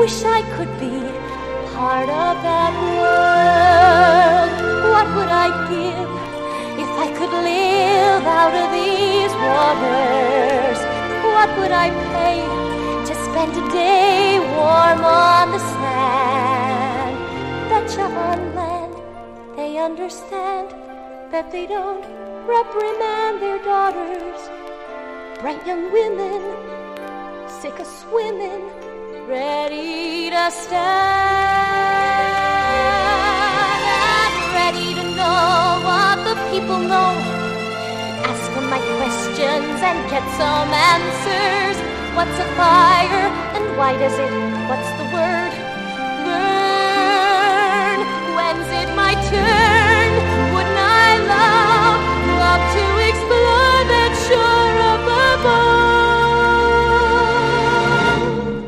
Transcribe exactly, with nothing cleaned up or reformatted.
wish I could be part of that world. What would I give if I could live out of these waters? What would I pay to spend a day warm on the sand? Betcha on land they understand that they don't reprimand their daughters. Bright young women, sick of swimming, ready to stand and ready to know what the people know. Ask them my questions and get some answers. What's a fire and why does it, what's the word, burn? When's it my turn